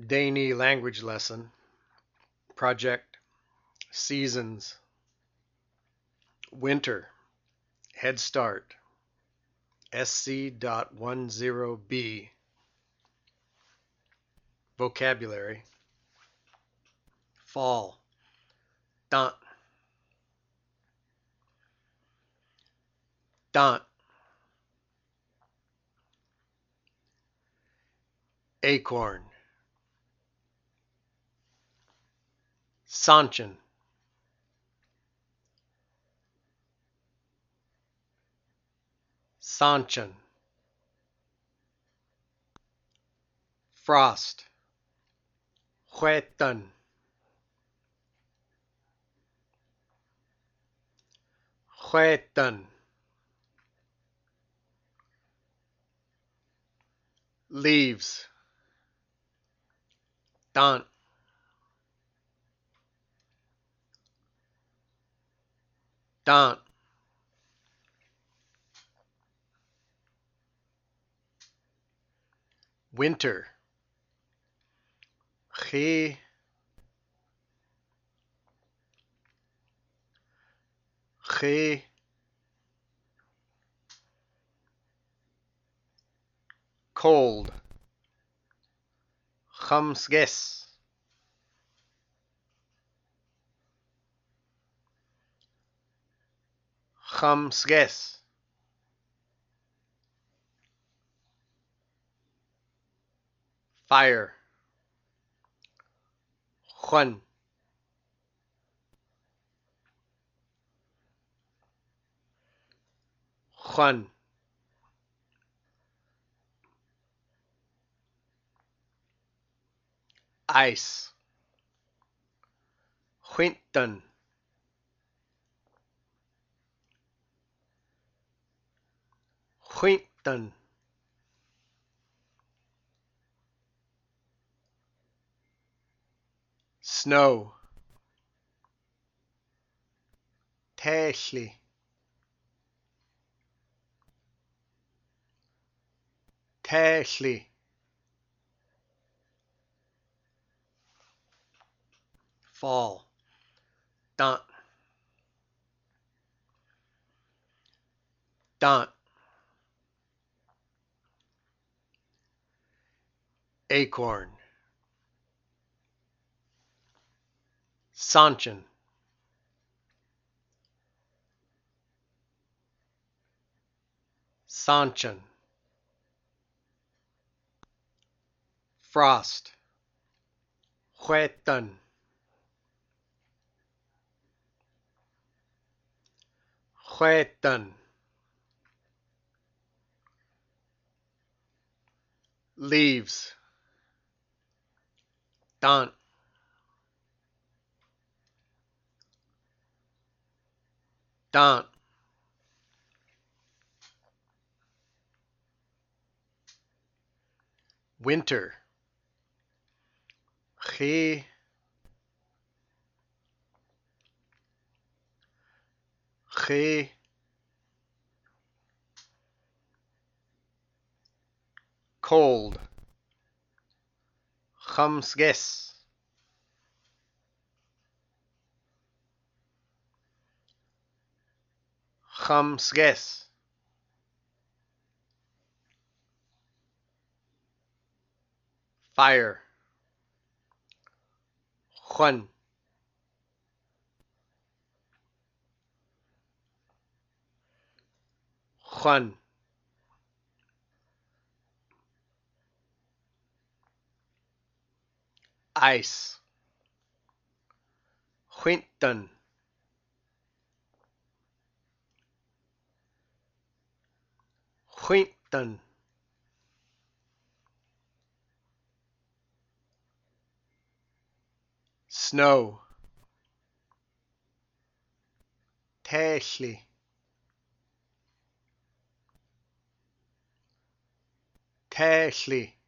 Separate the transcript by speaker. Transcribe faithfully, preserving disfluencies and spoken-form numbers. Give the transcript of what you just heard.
Speaker 1: Dani language lesson, project, seasons, winter, Head Start, S C ten B, vocabulary, fall, dant, dant, acorn, Sanchin, Sanchin, frost, Huetan, Huetan, leaves, dant, dant, winter, Chi, Chi, cold, Chamsges, Chamsges, fire, Juan, Juan, ice, Huinton, Huinton, snow, Tächli, Tächli, fall, dant, dant, acorn, Sanchin, Sanchin, frost, Huetan, Huetan, leaves, dant, dant, winter, Chi, Chi, cold, Chamsges, Chamsges, fire, Juan, Juan, ice, Huinton, Huinton, snow, Tächli, Tächli,